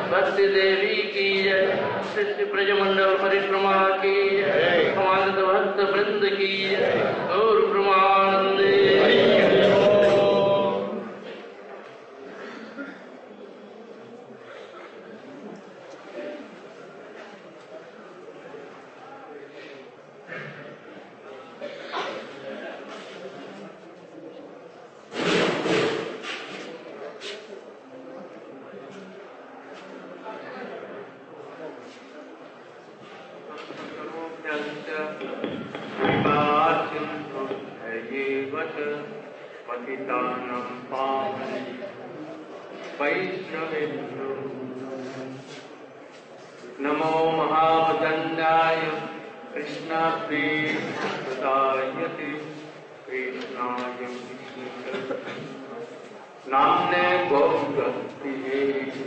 भक्ति देवी की जय, सृष्टि ब्रजमंडल परिक्रमा की जय, समागत भक्त वृंद की जय, गौर ब्रह्मानंदे। नमो महावदन्याय कृष्णप्रेमप्रदायते कृष्णाय नाम्ने गौरप्रिये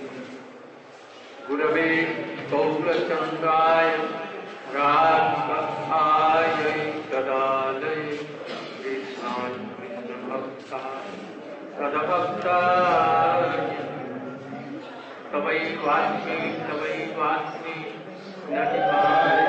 गुरवे गौरचन्द्राय राधाय तदालय कृष्णाय कृष्णभक्ताय तदभक्ताय तवैवास्मि नटिवाय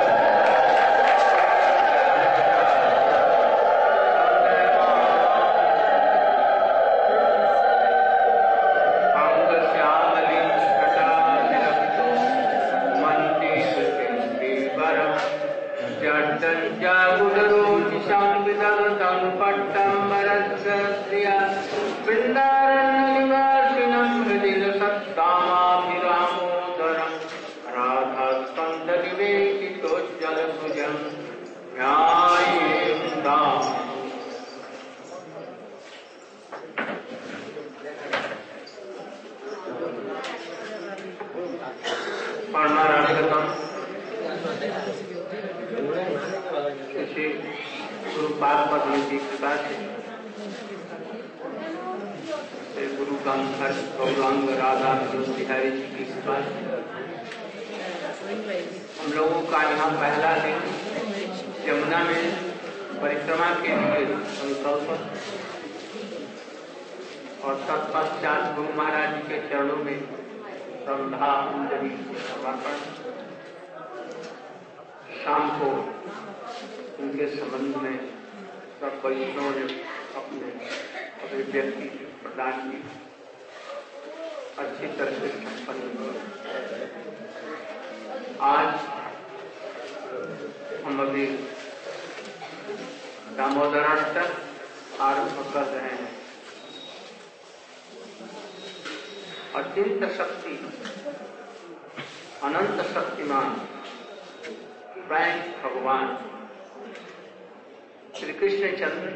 गुरु गंधर गौरांग राधा बिहारी जी की कृपा। हम लोगों का यहाँ पहला दिन यमुना में परिक्रमा के लिए संकल्प और तत्पश्चात गुरु महाराज जी के चरणों में श्रद्धा अंजलि समर्पण। शाम को उनके संबंध में सब वैष्णव ने अपने अभिव्यक्ति प्रदान की, अच्छी तरह से संपन्न हुआ। आज हम अभी दामोदर अष्टक आरंभ कर रहे हैं। अत्यंत शक्ति अनंत शक्तिमान स्वयं भगवान श्री कृष्ण चंद्र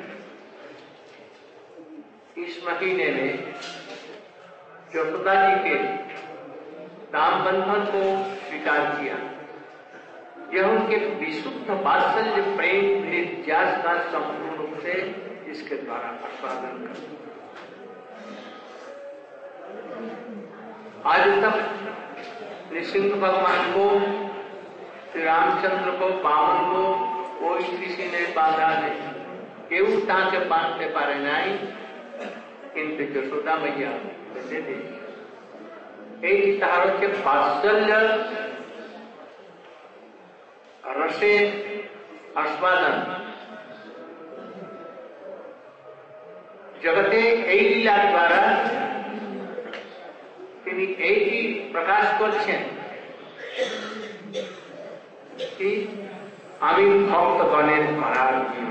इस महीने में यशोदा जी के दाम बंधन को स्वीकार किया। यह उनके विशुद्ध वात्सल्य प्रेम निर्यास का संपूर्ण रूप से इसके द्वारा आस्वादन कर। आज तक नृसिंह भगवान को, श्री रामचंद्र को, बामन को कोई किसी ने बाधा नहीं, केवल टाँचे बांधते पारे नहीं, किंतु यशोदा मैया बेटे दे এই তার হচ্ছে বাৎসল্য রসে আস্বাদন। জগতে এই লীলার দ্বারা তিনি এইটি প্রকাশ করছেন কি আমি ভক্তগণের আরাধ্য।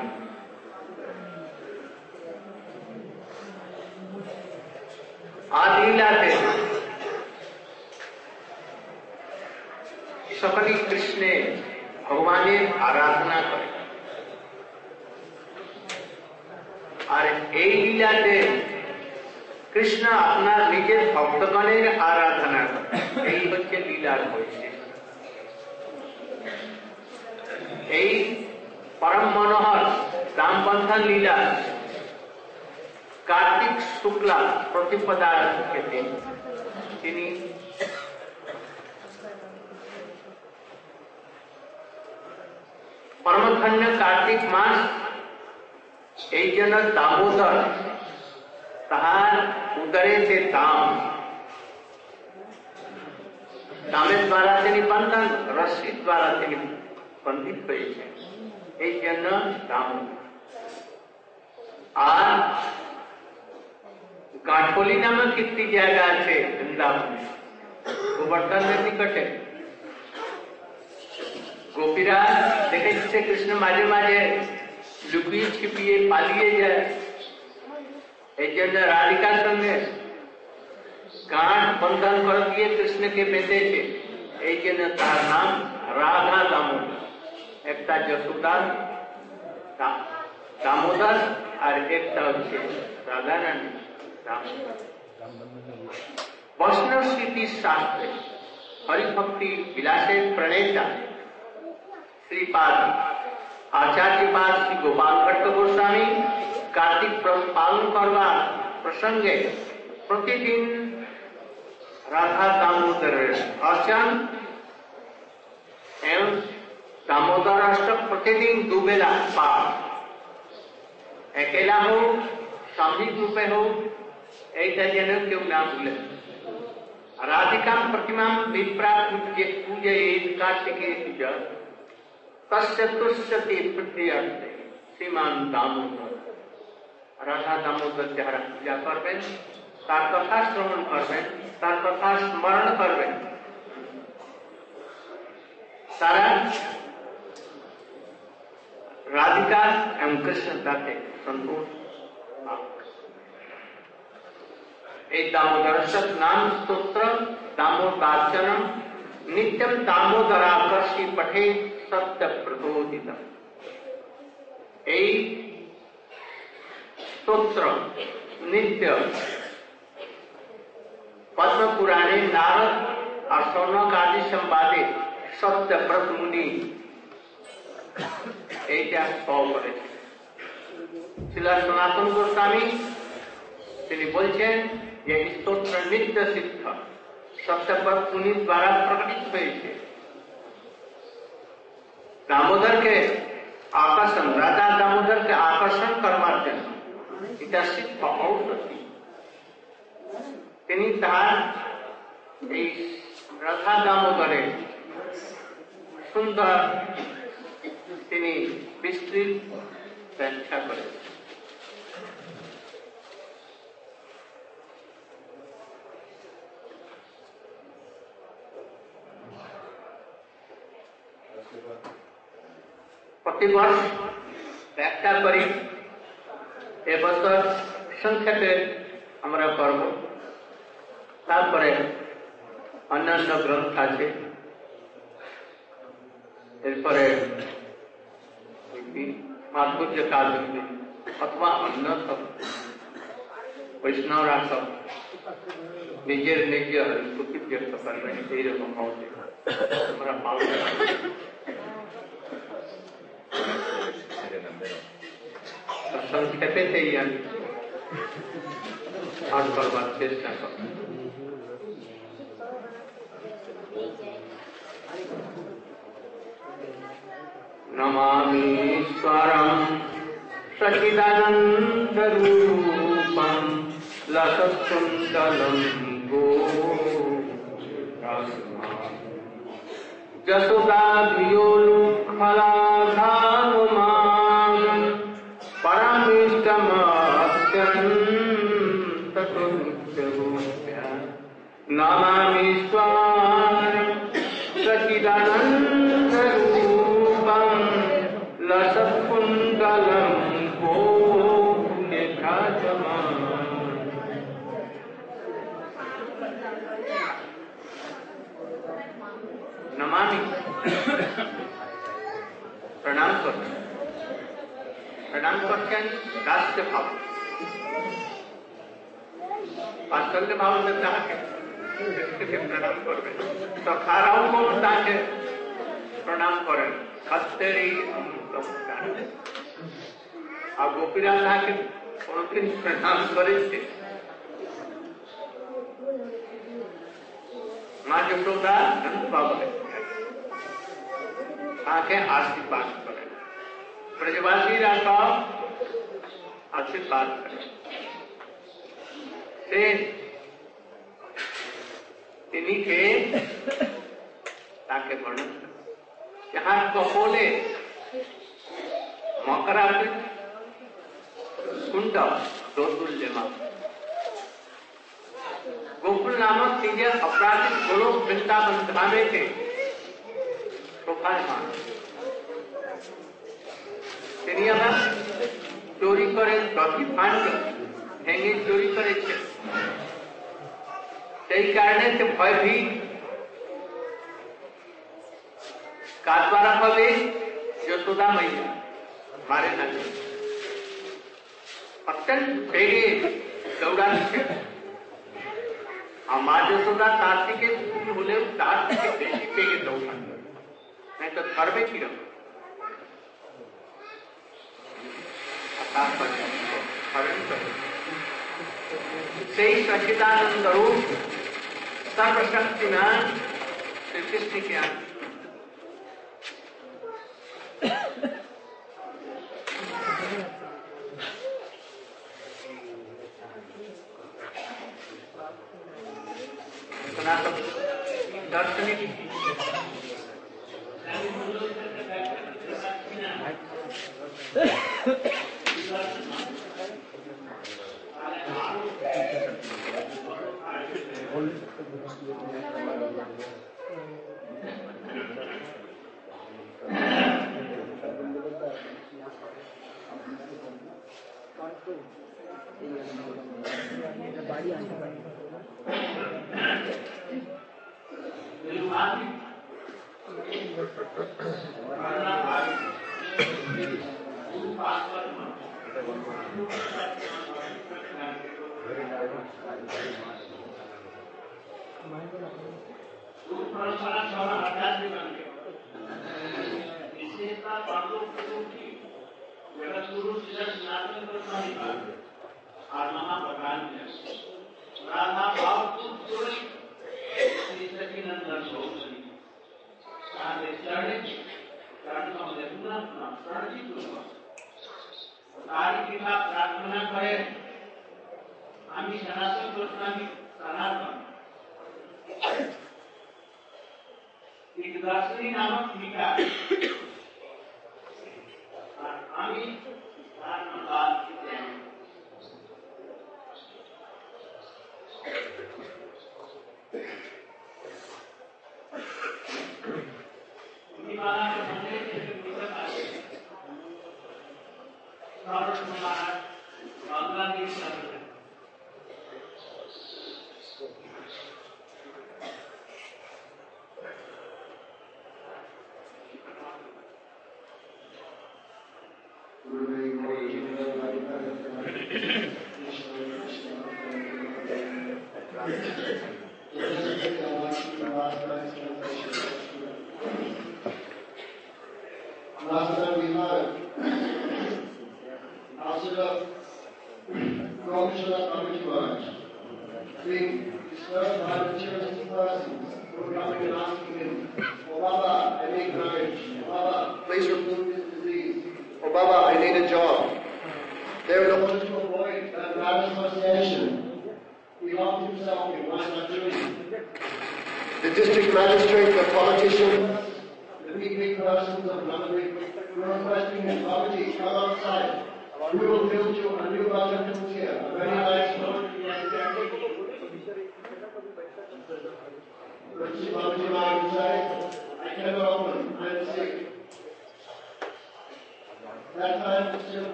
आदिलाते सकली कृष्णे भगवाने आराधना करे और এই লীলাতে কৃষ্ণ আপনার নিজের ভক্তগণের আরাধনা করে। এই হচ্ছে লীলার বৈশিষ্ট্য। এই परम मनोहर दाम बंधन लीला कार्तिक शुक्ला प्रतिपदा के दिन তিনি परमधन्य कार्तिक मास এই জন্য দামোদর তাহার উদরে যে দাম দামের দ্বারা তিনি বান্ধন, রশ্মির দ্বারা তিনি বন্ধিত হয়েছেন, এই জন্য দামোদর। আর গাঠোলি নামক একটি জায়গা আছে বৃন্দাবনে, গোবর্ধনের নিকটে। গোপীরা দেখেছে কৃষ্ণ মাঝে মাঝে লুকিয়ে ছিপিয়ে পালিয়ে যায়, এই জন্য রাধিকার সঙ্গে গাঁট বন্ধন করে দিয়ে কৃষ্ণকে বেঁধেছে, এই জন্য তার নাম রাধা দামোদর। একটা যশোদার দামোদর আর একটা হচ্ছে রাধা রানী দামোদর। वैष्णव स्मृति शास्त्र हरिभक्ति विलासेर प्रणेता श्रीपाद आचार्यपाद श्री गोपाल भट्ट गोस्वामी कार्तिक पालन करवार प्रसंगे प्रतिदिन राधा दामोदर अर्चन एवं दामोदर अष्टक प्रतिदिन दुबेला पाठ, अकेला हो सामूहिक रूपे हो, ऐसा जन क्यों ना भूले। राधिका प्रतिमा विप्रा पूजे कार्तिके तस्य तुष्यति पृथ्वी श्रीमान दामोदर। राधा दामोदर যারা পূজা করবেন, তার কথা শ্রবণ করবেন, তার কথা স্মরণ করবেন, তারা राधिका एवं कृष्ण ताते संतोष। एक दामोदर नाम स्तोत्र दामोदार्चनम नित्यम दामोदराकर्षि पठे सत्य प्रबोधित। स्तोत्र नित्य पद्म पुराणे नारद और सौनक आदि संवादे सत्यव्रत मुनि এইটা পাওয়া করেছে। শ্রীলা সনাতন গোস্বামী তিনি বলছেন যে স্তোত্র নিত্য সিদ্ধ সত্যব্রত মুনি দ্বারা প্রকটিত হয়েছে। দামোদরকে আকর্ষণ, রাধা দামোদরকে আকর্ষণ করবার জন্য এটা সিদ্ধ ঔষধি। তিনি তার এই রাধা দামোদরের সুন্দর তিনি বিস্তৃত ব্যাখ্যা করেন। প্রতিবর্ষ ব্যাখ্যা করি, এবছর সংক্ষেপে আমরা করব। তারপরে অন্যান্য গ্রন্থ আছে, এরপরে মাধুর্য কাব্য অথবা অন্য সব বৈষ্ণবরা সব নিজের নিজের স্তুতি ব্যক্ত করবেন, এইরকম হবে আমরা পালন সংক্ষেপে আমি পাঠ করবার চেষ্টা করব। नमामीश्वरं सच्चिदानन्दरूपं लसत्कुण्डलं जशोदाभियोलुखलाधानुमान् परमिष्टमत्यन्ततुल्यरूप्या नमामीश्वरं सच्चिदानन्दरूपं लसत्कुण्डलं गोकुले भ्राजमानं। नमामि प्रणाम करছেন, प्रणाम করছেন দাস্য ভাব, বাৎসল্য ভাব তাকে প্রণাম করবেন। সখারাও তাকে প্রণাম করেন, সত্যেরই নমস্কার। আর গোপীরা তাকে কোনদিন প্রণাম করেছে? মা যশোদা বাবা তাকে আশীর্বাদ করেন, ব্রজবাসীরা সব আশীর্বাদ করেন। সে তিনি কে ताके वर्णन यहाँ कपोले मकरावृत कुंड दोतुल्यमा गोकुल नामक चीजें अपराधिक गोलोक वृंदावन धामे के शोभायमान তিনি আবার চুরি করে 10টি ভাণ্ড ভেঙে চুরি করেছে সেই কারণে সে ভয়ভীত কার দ্বারা হবে যশোদা মাইয়া মারে না অত্যন্ত বেগে দৌড়াচ্ছে আর মা যশোদা তার থেকে হলেও তার থেকে বেশি বেগে দৌড়াচ্ছে नहीं तो करवे की रहो सही सच्चिदानंद रूप सर्वशक्तिमान श्री कृष्ण के सनातन दार्शनिक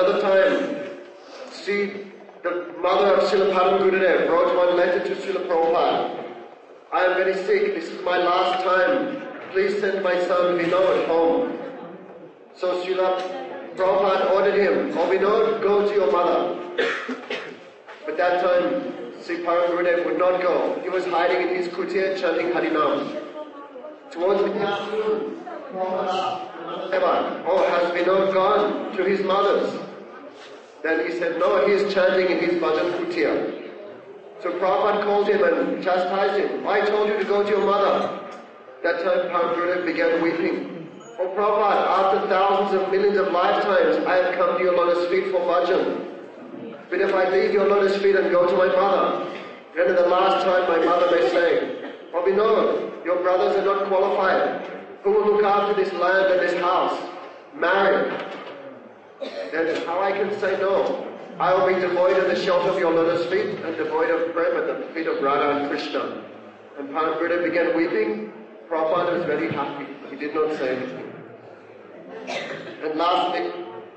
another time, the mother of Srila Param Gurudev wrote one letter to Srila Prabhupada. I am very sick, this is my last time. Please send my son Vinod home. So Srila Prabhupada ordered him, oh Vinod, go to your mother. But that time, Sri Param Gurudev would not go. He was hiding in his kutir chanting Harinam. Towards the afternoon, Prabhupada asked, oh, has Vinod gone to his mother's? Then he said, no, he is chanting in his bhajan kutir. So Prabhupada called him and chastised him. I told you to go to your mother. That time Param Gurudev began weeping. Oh Prabhupada, after thousands of millions of lifetimes, I have come to your lotus feet for bhajan. But if I leave your lotus feet and go to my mother, then at the last time my mother may say, oh Vinod, your brothers are not qualified. Who will look after this land and this house? Marry. Then how I can say no? I will be devoid of the shelter of your lotus feet and devoid of prem at the feet of Radha and Krishna. And Param Gurudev began weeping. Prabhupada was very happy. He did not say anything. And lastly,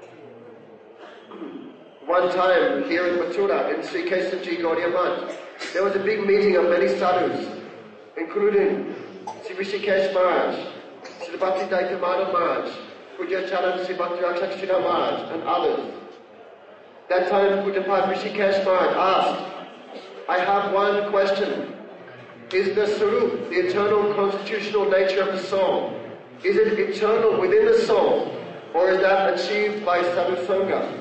one time here in Mathura, in Sri Kesaji Gaudiya Math, there was a big meeting of many sadhus, including Sri Rishikesh Maharaj, Sri Bhakti Daita Madhav Maharaj, Pujya Charan Sri Bhakti Rakshakshina Maharaj, and others. That time Pujapad Rishikesh Maharaj asked, I have one question. Is the Sarup, the eternal constitutional nature of the soul, is it eternal within the soul, or is that achieved by sadhu sangha?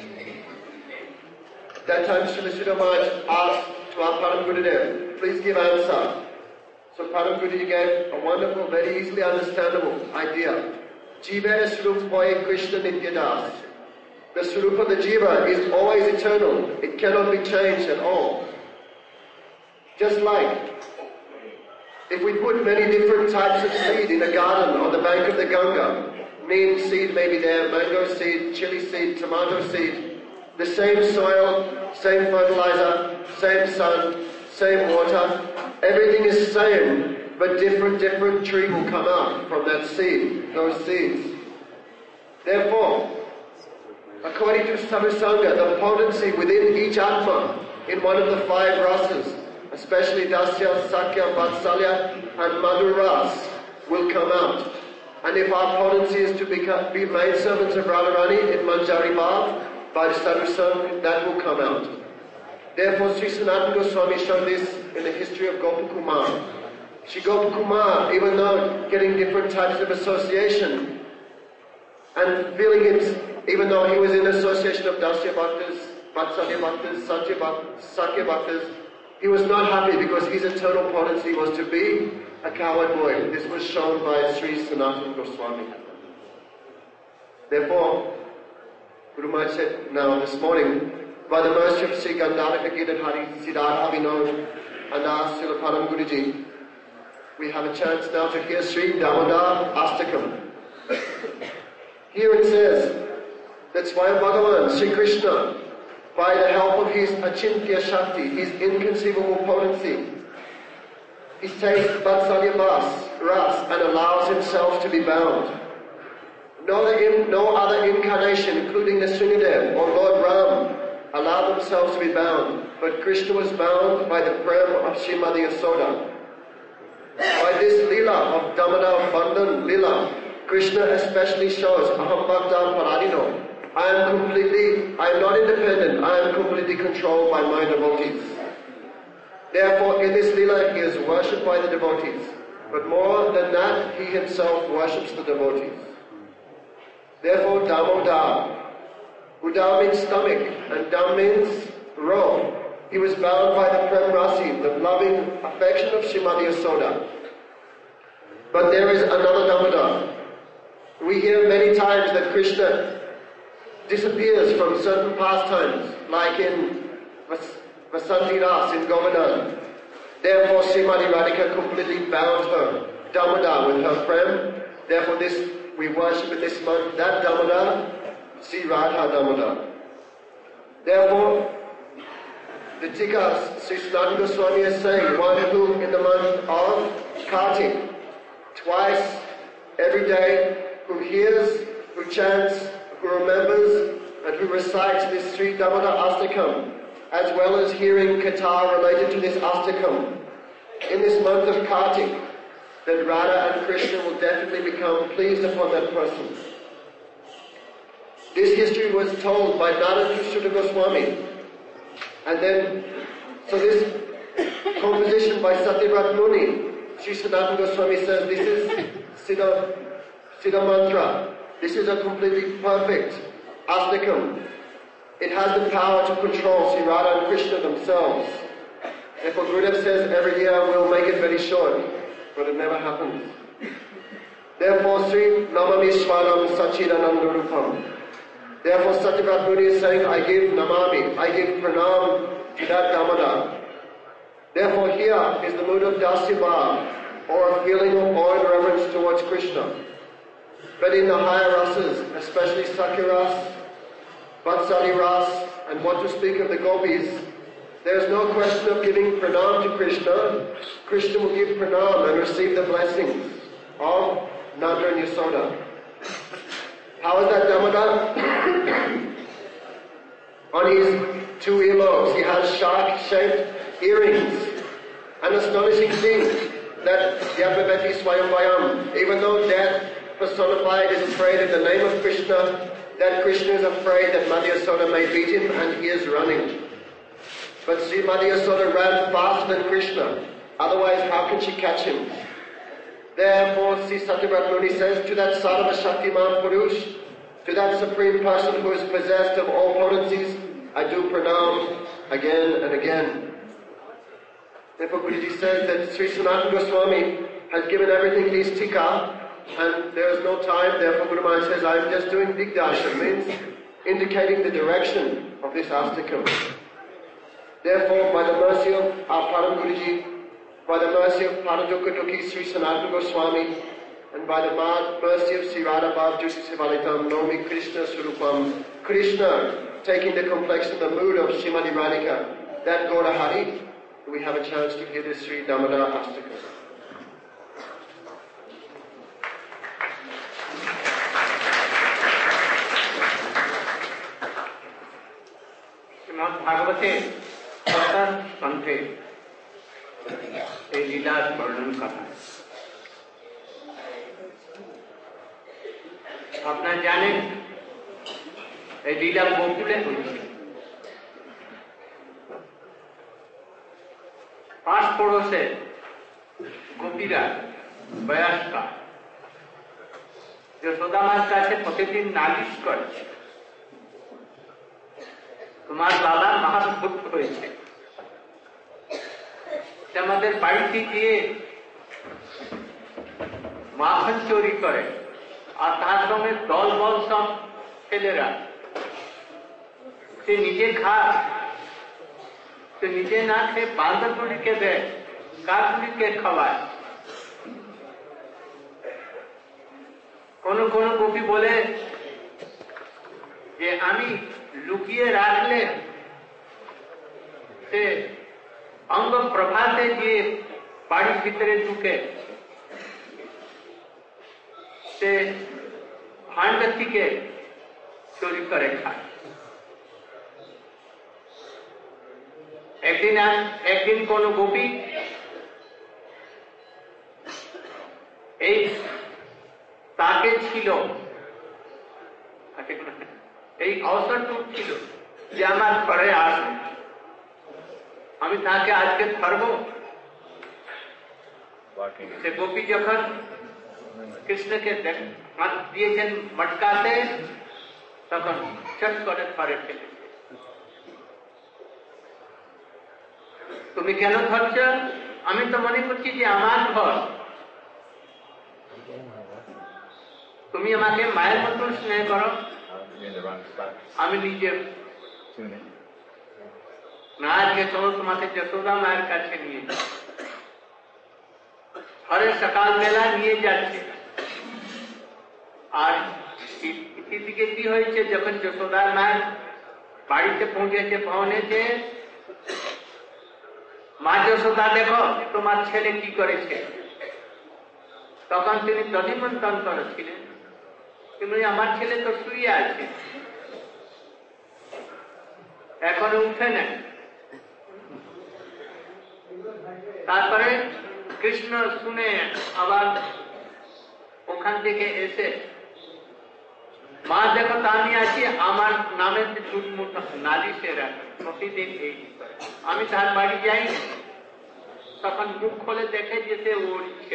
That time Srila Sridhar Maharaj asked to our Param Gurudev, please give answer. So Param Gurudev gave a wonderful, very easily understandable idea. Jiva Swarup Hoy Krishna Nityadas. The Swarup of the Jiva is always eternal. It cannot be changed at all. Just like if we put many different types of seed in a garden on the bank of the Ganga, neem seed may be there, mango seed, chili seed, tomato seed, the same soil, same fertilizer, same sun, same water, everything is same, but different tree will come out from that seed, those seeds. Therefore, according to Sadhusanga, the potency within each Atma, in one of the 5 rasas, especially Dasya, Sakya, Vatsalya and Madhur ras, will come out. And if our potency is to be made servants of Radharani in Manjari Bhav, by the Sadhusanga, that will come out. Therefore, Sri Sanatana Goswami showed this in the history of Gopakumar. Sri Gopakumar, even though getting different types of association and feeling it, even though he was in association of Dasya Bhaktas, Vatsalya Bhaktas, Sakya Bhaktas, he was not happy because his eternal potency was to be a cowherd boy. This was shown by Sri Sanatana Goswami. Therefore, Guru Maharaj said, now this morning, by the mercy of Sri Gandharva Kirtan Hari Siddhartha Vinod and our Srila Param Guruji, we have a chance now to hear Sri Damodar Astakam. Here it says that Swayam Bhagavan, Sri Krishna, by the help of his Achintya Shakti, his inconceivable potency, he takes Vatsalya Ras and allows himself to be bound. No other incarnation, including the Sringadev or Lord Ram, allowed themselves to be bound, but Krishna was bound by the prem of Srimati Yasoda. By this lila of Damodar Bandhan lila, Krishna especially shows Aham Bhakta Paradino. I am not independent, I am completely controlled by my devotees. Therefore, in this lila, he is worshipped by the devotees. But more than that, he himself worships the devotees. Therefore, Damodar, Uda means stomach, and Dam means robe. He was bound by the Prem Rasi, the loving affection of Srimati Yasoda. But there is another Damodar. We hear many times that Krishna disappears from certain pastimes, like in Vasanti Ras in Govardhan. Therefore, Srimati Radhika completely bound her Damodar with her Prem. Therefore, we worship in this month that Damodar, Sri Radha Damodar. Therefore, the Tikas, Sri Sanatana Goswami is saying, one who in the month of Kartik, twice every day, who hears, who chants, who remembers and who recites this Sri Damodar Astakam, as well as hearing Katha related to this Astakam, in this month of Kartik, that Radha and Krishna will definitely become pleased upon that person. This history was told by Narada Goswami, and then, so this composition by Satyavrat Muni, Sri Sanatana Goswami says this is Siddha Mantra. This is a completely perfect Astakam. It has the power to control Sri Radha and Krishna themselves. Therefore Gurudev says every year we'll make it very short, but it never happens. Therefore Sri Namami Swaram Sachidananda Rupam. Therefore Satyavrat Muni is saying, I give Namami, I give Pranam to that Damodar. Therefore here is the mood of Dasyabhav, or a feeling of awe and reverence towards Krishna. But in the higher rasas, especially Sakya Ras, Vatsali Ras, and what to speak of the gopis, there is no question of giving pranam to Krishna. Krishna will give pranam and receive the blessings of Nanda and Yasoda. How is that Damodar? On his two earlobes he has shark-shaped earrings. An astonishing thing that Yabhavati Swayamvayam, even though death personified is afraid of the name of Krishna, that Krishna is afraid that Madhya Yasoda may beat him and he is running. But Sri Madhya Yasoda ran faster than Krishna, otherwise how can she catch him? Therefore Sri Satyavrat Muni says to that Sarva Shaktiman Purush, to that Supreme Person who is possessed of all potencies, I do pranam again and again. Therefore Guruji says that Sri Sanatana Goswami has given everything his tika, and there is no time, therefore Guru Maharaj says, I am just doing Digdarshan, means indicating the direction of this Astakam. Therefore, by the mercy of our Param Guruji, by the mercy of Paradukadukhi Sri Sanatana Goswami, and by the mercy of Sri Radha Bhav Jusi Sivalitam, Nomi Krishna Surupam, Krishna taking the complexion, the mood of Srimati Radhika, that Gaura Hari, we have a chance to hear this Sri Damodar Astakam. ভাগবতে প্রথম স্কন্ধে এই লীলার বর্ণন করা। আপনারা জানেন এই লীলা গোকুলে হয়েছে। পাঁচ পড়োশে গোপীরা বয়স্কা যশোদা মার কাছে প্রতিদিন নালিশ করে, তোমার বাবা মহাভূত হয়েছে, আমাদের বাড়িতে গিয়ে মাখন চুরি করে, আর তার সঙ্গে দল বল সব ছেলেরা, সে নিজে খায়, সে নিজে না খেয়ে বান্ধবীকে দেয়, কাকুলিকে খাওয়ায়। কোন কোন গোপী বলে যে আমি লুকিয়ে রাখলে সে অঙ্গ প্রভাতে গিয়ে বাড়ির ভিতরে ঢুকে সে ভাণ্ড থেকে চুরি করে খায়। একদিন কোন গোপী এই তাকে ছিল, এই অবসরটুক ছিল যে আমার ঘরে আসে, আমি তাকে আজকে ধরব। সে গোপী যখন কৃষ্ণকে হাত দিয়েছেন মটকাতে, তখন চট করে ধরে ফেলে। তুমি কেন ধরছ? আমি তো মনে করছি যে আমার ঘর, তুমি আমাকে মায়ের মতো স্নেহ করো, আমি নিজে না আজকে চলো তোমাকে যশোদা মায়ের কাছে নিয়ে যাও। ঘরে সকালবেলা নিয়ে যাচ্ছে, আর ইতিদিকে কি হয়েছে, যখন যশোদার মায়ের বাড়িতে পৌঁছেছে, মা যশোদা দেখো তোমার ছেলে কি করেছে। তখন তিনি দধিমন্থন করেছিলেন, কিন্তু আমার ছেলে তো শুয়ে আছে। এখনো উঠে না। তারপরে কৃষ্ণ শুনে আবার ওখান থেকে এসে, মা দেখো তা আমি আছি, আমার নামে চুটমুট নালিশে রাখে প্রতিদিন এই করে। আমি তার বাড়ি যাই, তখন মুখ খোলে দেখে যেতে ওর ইচ্ছে।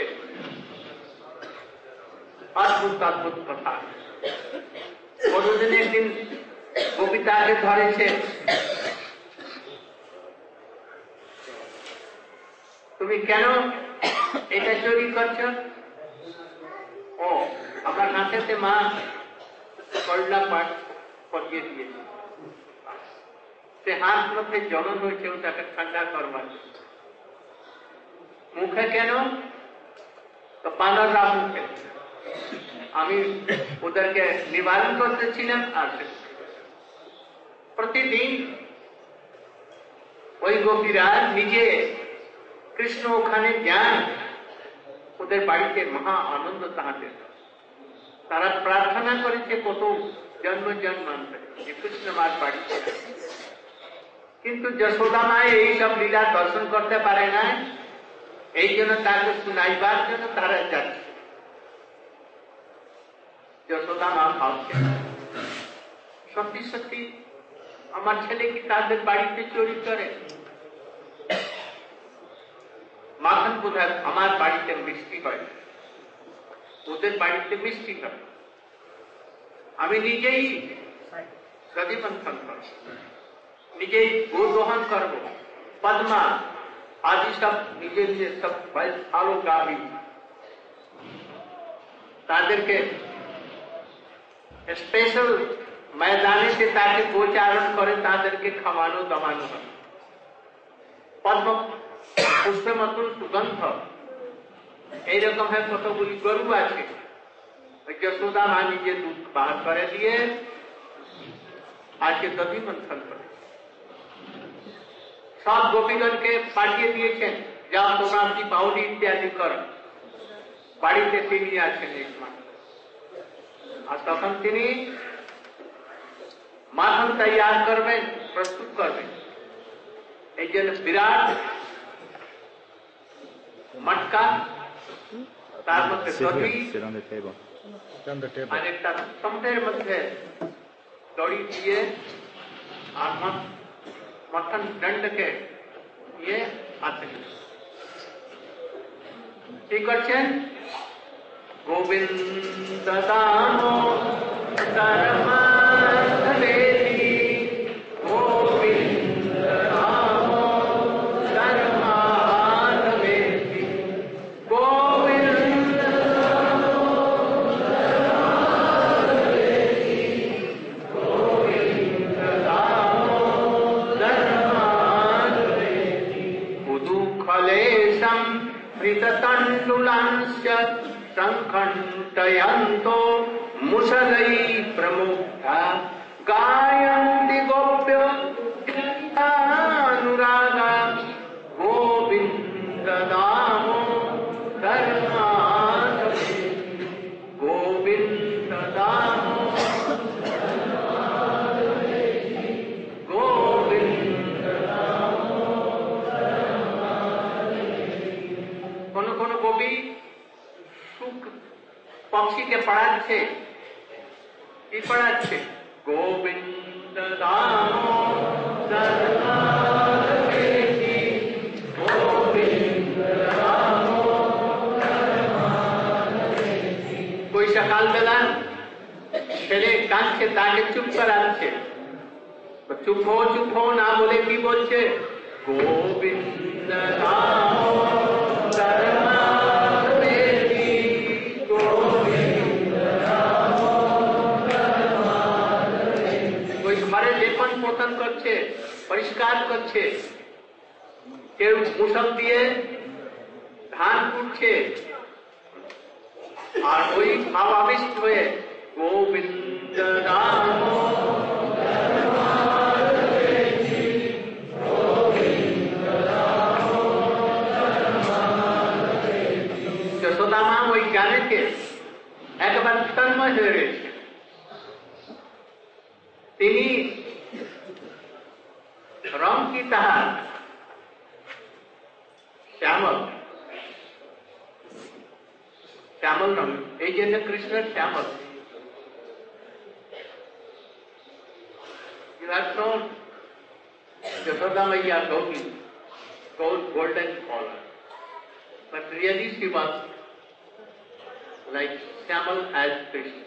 অদ্ভুত অদ্ভুত কথা। কোনদিন একদিন কবিতাকে ধরেছে, তুমি কেন এটা চুরি করছ? ও আমার হাতেতে মা করলা পাঠ করিয়ে দিয়েছে, সে হাত মধ্যে জ্বলন হয়েছে, ওটাকে ঠান্ডা করবার। মুখে কেন? তো পানররা মুখে। আমি ওদেরকে নিবারণ করতেছিলাম। আর প্রতিদিন ওই গোপীরা নিজে কৃষ্ণ ওখানে যান, ওদের বাড়িতে মহা আনন্দ তাহাদের। তারা প্রার্থনা করেছে কত জন্ম জন্মান্তরে যে কৃষ্ণ মার বাড়িতে, কিন্তু যশোদা মায় এইসব লীলা দর্শন করতে পারে না, এই জন্য তাকে শুনাইবার জন্য তারা যাচ্ছে। যশোদা মা ভাবছে, সত্যি সত্যি আমার ছেলে কি তাদের বাড়িতে চুরি করে? মাখন বোধহয় আমার বাড়িতে মিষ্টি হয়, ওদের বাড়িতে মিষ্টি হয়। আমি নিজেই গদি মন্থন করব, নিজেই গো দোহন করব, পদ্মা আদি সব নিজে নিজে সব ভালো গাবি, তাদেরকে স্পেশাল ময়দানে से তাকে গোচারণ করে তাদেরকে খাওয়ানো দাওয়ানো হয়। পদ্ম পুষ্পে মতো সুগন্ধ এইরকম হয়। কতগুলি গরু আছে, যশোদা মা নিজে দুধ বার করে দিয়ে আজকে দধি মন্থন করে সব গোপীগণকে পাঠিয়ে দিয়েছেন, যা তোমরা দীপাবলি ইত্যাদি কর। বাড়িতে তিনি আছেন একমাত্র। আর তখন তিনি মাখন তৈয়ার করবেন, প্রস্তুত করবেন। এই জন্য বিরাট মটকা, তার মধ্যে দড়ি, আর একটা স্তম্ভের মধ্যে দড়ি দিয়ে আর মটন দণ্ডকে দিয়ে আছেন। কি করছেন? গোবিন্দ দামোদর মাধবেতি, গোবিন্দ দামোদর মাধবেতি, গোবিন্দ দামোদর মাধবেতি, গোবিন্দ দামোদর মাধবেতি। উদুখলেশম মৃততণ্ডুলাংশ সংখণ্ডয়ন্তো মুসलै প্রমুগ্ধা গায়ন্তি গোপ্য অনুরাগা, গোবিন্দ দামোদর মাধবেতি, গোবিন্দ দামোদর মাধবেতি, গোবিন্দ দামোদর মাধবেতি। কোন কোন গোপী পক্ষীকে পড়াচ্ছে, কি পড়াচ্ছে? গোবিন্দ দামোদর মাধবেতি, গোবিন্দ দামোদর মাধবেতি। কোই সকালবেলা ছেলে কাঁদছে, তাকে চুপ করাচ্ছে। চুপ হো না বলে কি বলছে? গোবিন্দ দামোদর মাধবেতি, গোবিন্দ দামোদর মাধবেতি। ওই ঘরে লেপন পোতন করছে, পরিষ্কার করছে, কেউ মুসল দিয়ে ধান কুটছে, আর ওই ভাবাবিষ্ট হয়ে গোবিন্দ দামোদর মাধবেতি, গোবিন্দ দামোদর মাধবেতি। যশোদা মা ওই গানেকে একবার তন্ময় হয়ে রয়েছে। তিনি Krishna Shyamal. You have shown Yashoda Maiya Gauri, golden collar. But really she was like Shyamal as Krishna.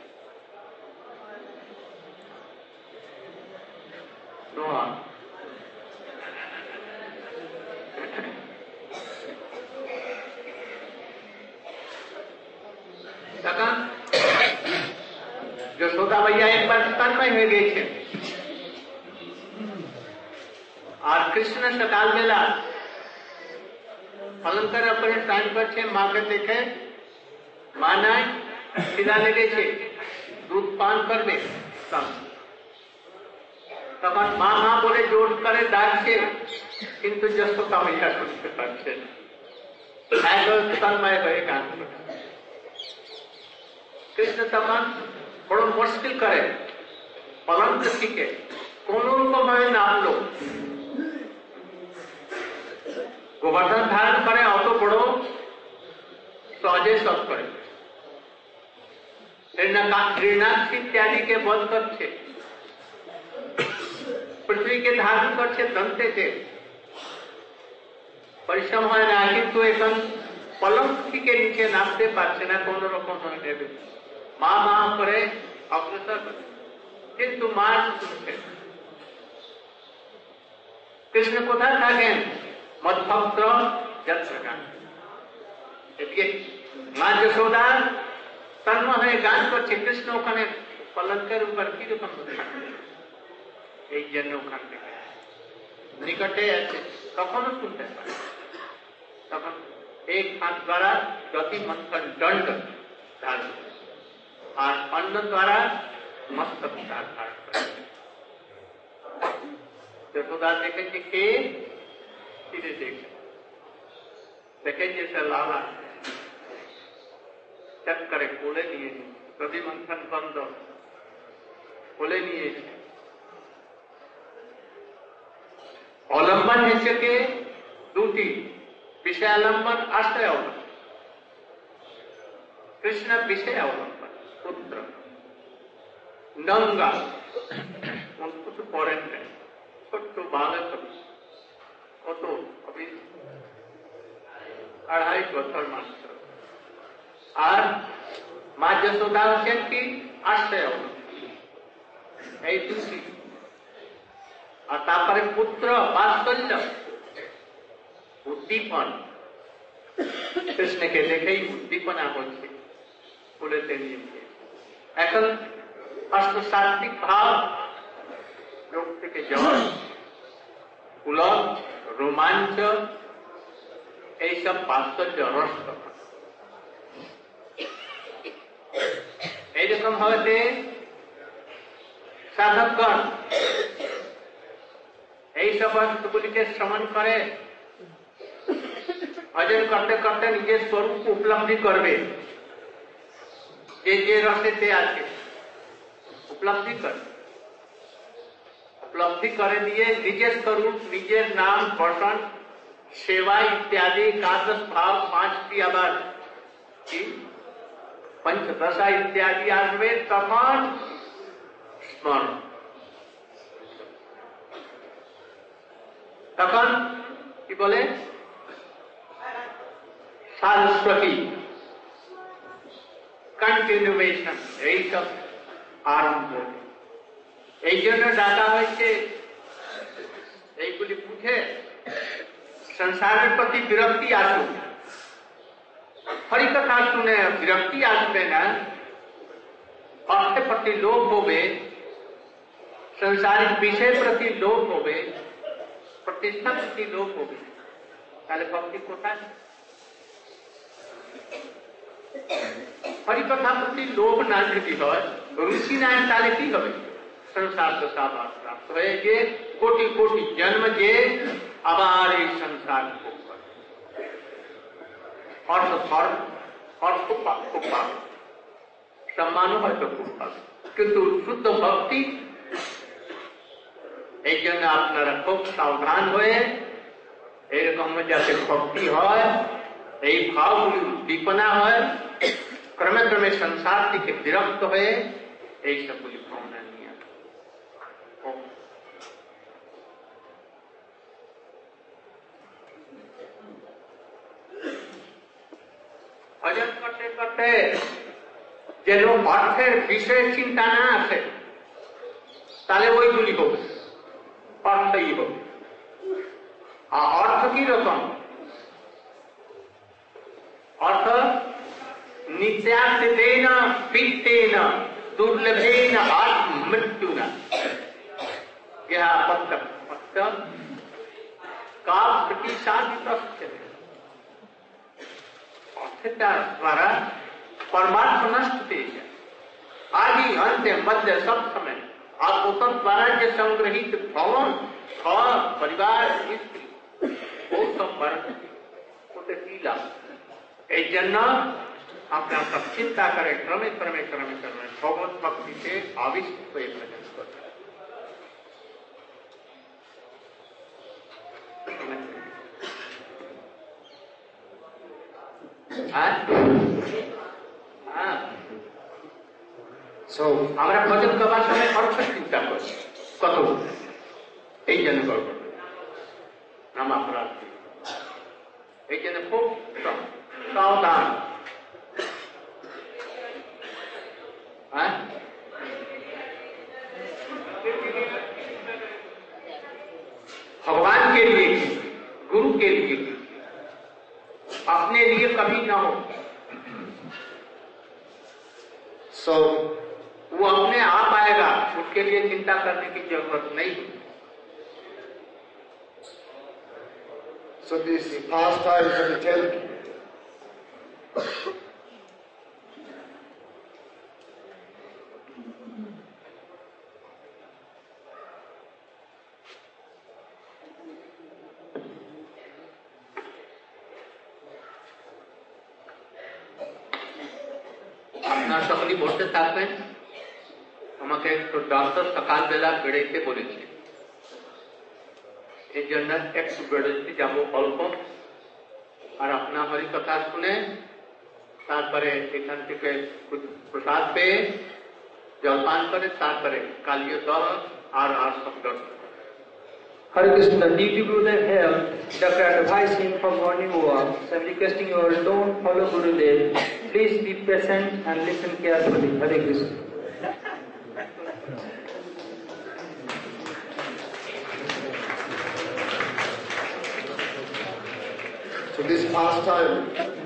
No harm. তখন যশোদা मैया एक बार तन्मय हो गई थे और कृष्ण सकाल बेला अलंकार अपने स्नान करछे माँ के देखे माँ নাই খিদা লেগেছে दूध पान करबे তখন মা মা বলে জোর করে ডাকছে কিন্তু যশোদা मैया শুনতে পাচ্ছে না একদম তন্ময় হয়ে গান করছে कृष्ण तमन बड़ मुश्किल करे पलंग के नाम लो गोवर्धन धारण करे अत बड़ सहजे सब करे ऋणाक्ष इत्यादि के बध करछे पृथ्वी के धारण करछे दंते थे परिश्रम है ना किन्तु एखन पलंग के नीचे नामते पारछे ना कोनो रकम नेबे माँ माँ करे अग्रसर किंतु माँ सुनते कृष्ण कोথায় থাকেন মধ্যভক্ত যত্রগান এদিকে মা যশোদা তন্ময় হয়ে গান করছে কৃষ্ণ ওখানে পলঙ্কের উপর কি রকম এই জন্য ওখান থেকে নিকটে আছে কখনো শুনতে পারে তখন एक हाथ द्वारा ज्योति मंथन दंड धारण और अन्न द्वारा मस्तक धारण यशोदा देखे के सीधे देखे जैसे लाला चक करे कोले निये ज्योति मंथन बंद कोले निये अवलंबन हिस्से के दूटी विषयालंबन आश्रय अवलंबन कृष्ण विषय अवलंबन पुत्र नंगा कुछ पढ़ें छोट बालक कत अभी 2.5 বছর मात्र और माँ यशोदा की आश्रय अवलंबन और तापरे पुत्र वात्सल्य उद्दीपन कृष्ण के देखे ही उद्दीपना होच्छे बोलते निये এখন अष्टसात्विक भाव लोग থেকে জল পুলক रोमांच এই সব বাৎসল্য রস এইরকম হতে সাধকগণ এই সব বস্তুগুলিকে শ্রবণ করে भजन करते करते निजे स्वरूप उपलब्धि करबे जे रसेते आछे उपलब्धि करे दिए निजे स्वरूप निजे नाम वर्णन सेवा इत्यादि एकादश भाव 5 क्रियावाद पंचदशा इत्यादि आसबे तखन स्मरण तखन कि बोले सारस्वती कंटिन्यूएशन এই সব আরম্ভ এই জন্য ডাকা হয়েছে এইগুলি বুঝে সংসারের প্রতি বিরক্তি আসুক হরি কথা শুনে বিরক্তি আসবে না অর্থের প্রতি লোভ হবে संसारिक विषय प्रति लोभ होवे प्रतिष्ठा प्रति लोभ होवे তাহলে ভক্তি কোথায় हरिकथा प्रति लोभ ना যদি হয় रुचि ना তাহলে কি হবে संसार तो साबार प्राप्त হয়ে যে কোটি কোটি জন্ম যে আবার এই সংসার ভোগ করে অর্থ ধর্ম অর্থ পাপ সম্মান হয়তো খুব পাবে কিন্তু শুদ্ধ ভক্তি এই জন্য আপনারা খুব সাবধান হয়ে এরকম যাতে ভক্তি হয় এই ভাবগুলি উদ্দীপনা হয় क्रमे क्रमे संसार থেকে বিরক্ত হয়ে এই সবগুলি ভাবনা নিয়ে ভজন করতে করতে যেন অর্থের বিষয়ে চিন্তা না আসে, তাহলে ওইগুলি হোক, অর্থই হোক। আর অর্থ কি রকম? অর্থ নিত্যাস্তেন বিত্তেন দুর্লভেন আত্মমৃত্যুনা ইহা পত্য কাল প্রতিসাদিত অর্থের দ্বারা परमार्थ नष्ट हो जाए, आदि अंत मध्य सब समय और उत्तर द्वारा जो संग्रहित भवन घर परिवार स्त्री वो सब पर अपने आप चिंता करे, क्रमे क्रमे क्रमे क्रमे भगवत भक्ति से आविष्ट हुए भजन करते আমরা ভজন করবার সময় অর্থের চিন্তা করি কত, এই জন্য গল্প নাম অপরাধ, এই জন্য খুব সাবধান। भगवान के लिए गुरु के लिए अपने लिए कभी ना हो। So वो अपने आप आएगा, उसके लिए चिंता करने की जरूरत नहीं। So these pastimes of the temple আপনার সকলেই বসে থাকবেন। আমাকে একটু ডক্টর সকালবেলা বেড়াইতে বলেছে, এই জন্য একটু বেড়াইতে যাব অল্প, আর আপনার হরি কথা শুনে তারপরে এখান থেকে প্রসাদ পেয়ে জলপান করে তারপরে কালীয় দল আর সব দর্শন। Hare Krishna, deeply Gurudev here, Dr. advised him for morning walk. So I'm requesting you all, don't follow Gurudev. Please be present and listen carefully. Hare Krishna. So this pastime